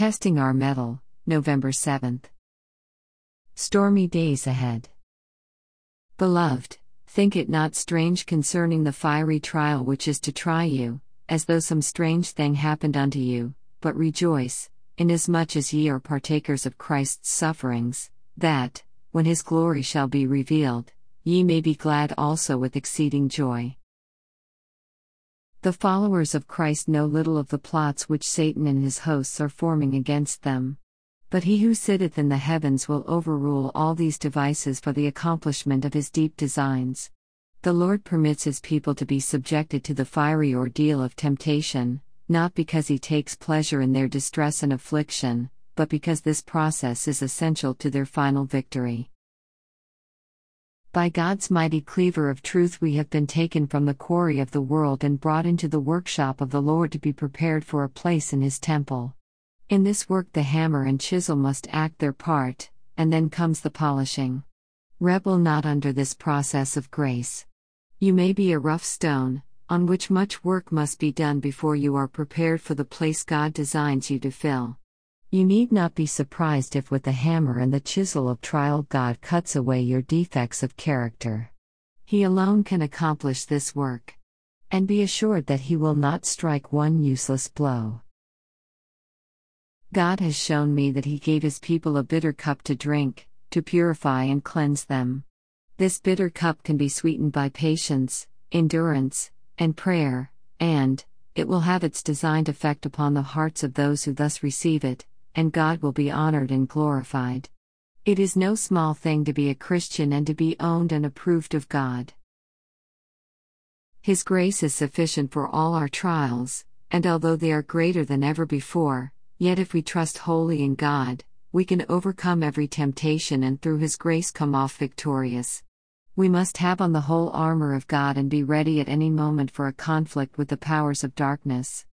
Testing our mettle, November 7th. Stormy days ahead. Beloved, think it not strange concerning the fiery trial which is to try you, as though some strange thing happened unto you, but rejoice, inasmuch as ye are partakers of Christ's sufferings, that, when his glory shall be revealed, ye may be glad also with exceeding joy. The followers of Christ know little of the plots which Satan and his hosts are forming against them. But he who sitteth in the heavens will overrule all these devices for the accomplishment of his deep designs. The Lord permits his people to be subjected to the fiery ordeal of temptation, not because he takes pleasure in their distress and affliction, but because this process is essential to their final victory. By God's mighty cleaver of truth we have been taken from the quarry of the world and brought into the workshop of the Lord to be prepared for a place in his temple. In this work the hammer and chisel must act their part, and then comes the polishing. Rebel not under this process of grace. You may be a rough stone, on which much work must be done before you are prepared for the place God designs you to fill. You need not be surprised if with the hammer and the chisel of trial God cuts away your defects of character. He alone can accomplish this work. And be assured that he will not strike one useless blow. God has shown me that he gave his people a bitter cup to drink, to purify and cleanse them. This bitter cup can be sweetened by patience, endurance, and prayer, and it will have its designed effect upon the hearts of those who thus receive it, and God will be honored and glorified. It is no small thing to be a Christian and to be owned and approved of God. His grace is sufficient for all our trials, and although they are greater than ever before, yet if we trust wholly in God, we can overcome every temptation and through his grace come off victorious. We must have on the whole armor of God and be ready at any moment for a conflict with the powers of darkness.